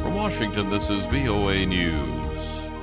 From Washington, this is VOA News.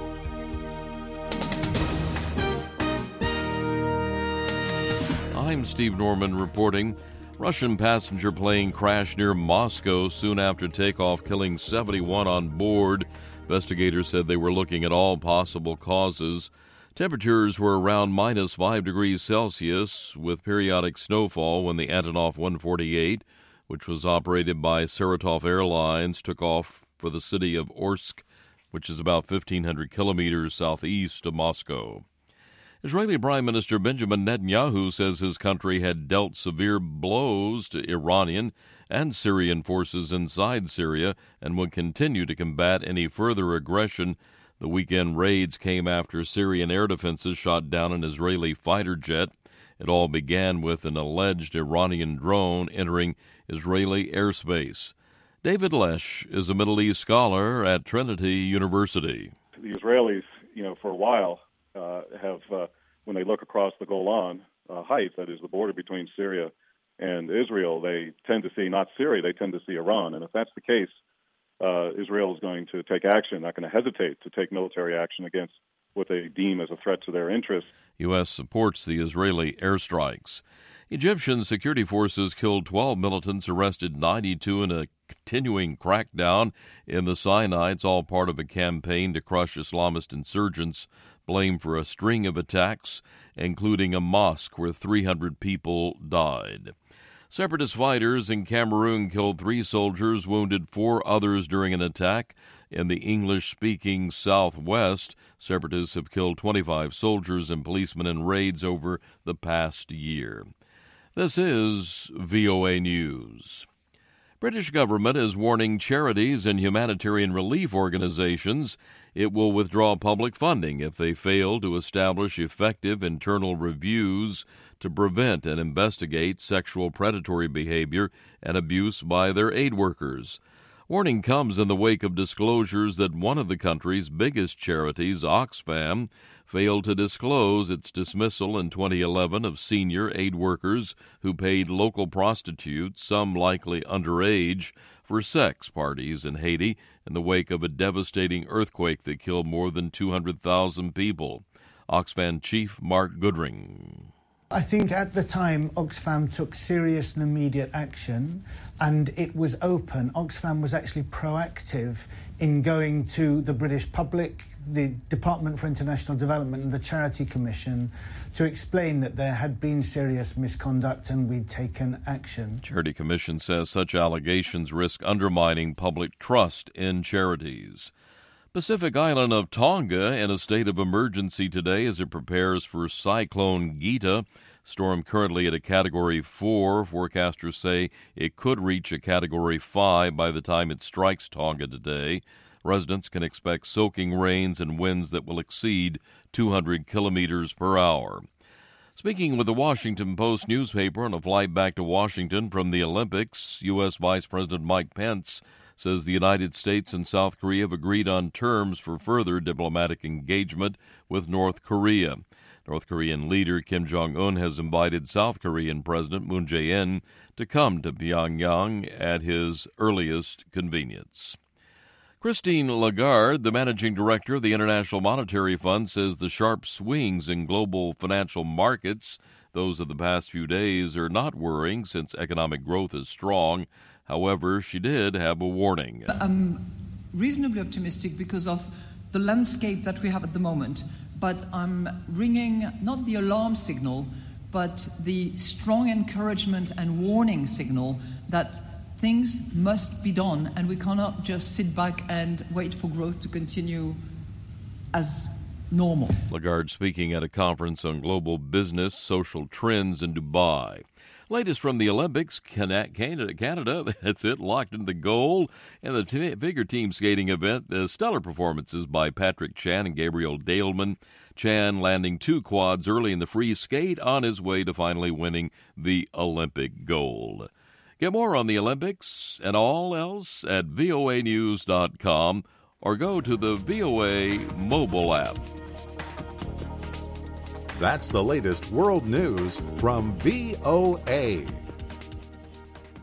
I'm Steve Norman reporting. Russian passenger plane crashed near Moscow soon after takeoff, killing 71 on board. Investigators said they were looking at all possible causes. Temperatures were around minus 5 degrees Celsius with periodic snowfall when the Antonov 148, which was operated by Saratov Airlines, took off for the city of Orsk, which is about 1,500 kilometers southeast of Moscow. Israeli Prime Minister Benjamin Netanyahu says his country had dealt severe blows to Iranian and Syrian forces inside Syria and will continue to combat any further aggression. The weekend raids came after Syrian air defenses shot down an Israeli fighter jet. It all began with an alleged Iranian drone entering Israeli airspace. David Lesh is a Middle East scholar at Trinity University. The Israelis, for a while, have, when they look across the Golan Heights, that is the border between Syria and Israel, they tend to see not Syria, they tend to see Iran. And if that's the case, Israel is going to take action, not going to hesitate to take military action against what they deem as a threat to their interests. U.S. supports the Israeli airstrikes. Egyptian security forces killed 12 militants, arrested 92 in a continuing crackdown in the Sinai. It's all part of a campaign to crush Islamist insurgents, blamed for a string of attacks, including a mosque where 300 people died. Separatist fighters in Cameroon killed 3 soldiers, wounded 4 others during an attack in the English-speaking Southwest. Separatists have killed 25 soldiers and policemen in raids over the past year. This is VOA News. British government is warning charities and humanitarian relief organizations it will withdraw public funding if they fail to establish effective internal reviews to prevent and investigate sexual predatory behavior and abuse by their aid workers. Warning comes in the wake of disclosures that one of the country's biggest charities, Oxfam, failed to disclose its dismissal in 2011 of senior aid workers who paid local prostitutes, some likely underage, for sex parties in Haiti in the wake of a devastating earthquake that killed more than 200,000 people. Oxfam chief Mark Goodring. I think at the time Oxfam took serious and immediate action, and it was open. Oxfam was actually proactive in going to the British public, the Department for International Development and the Charity Commission to explain that there had been serious misconduct and we'd taken action. Charity Commission says such allegations risk undermining public trust in charities. Pacific island of Tonga in a state of emergency today as it prepares for Cyclone Gita. Storm currently at a Category 4. Forecasters say it could reach a Category 5 by the time it strikes Tonga today. Residents can expect soaking rains and winds that will exceed 200 kilometers per hour. Speaking with the Washington Post newspaper on a flight back to Washington from the Olympics, U.S. Vice President Mike Pence says the United States and South Korea have agreed on terms for further diplomatic engagement with North Korea. North Korean leader Kim Jong-un has invited South Korean President Moon Jae-in to come to Pyongyang at his earliest convenience. Christine Lagarde, the managing director of the International Monetary Fund, says the sharp swings in global financial markets, those of the past few days, are not worrying since economic growth is strong. However, she did have a warning. I'm reasonably optimistic because of the landscape that we have at the moment, but I'm ringing not the alarm signal, but the strong encouragement and warning signal that things must be done and we cannot just sit back and wait for growth to continue as normal. Lagarde speaking at a conference on global business, social trends in Dubai. Latest from the Olympics, Canada, that's it, locked in the gold. And the figure team skating event, the stellar performances by Patrick Chan and Gabriel Daleman. Chan landing 2 quads early in the free skate on his way to finally winning the Olympic gold. Get more on the Olympics and all else at voanews.com or go to the VOA mobile app. That's the latest world news from VOA.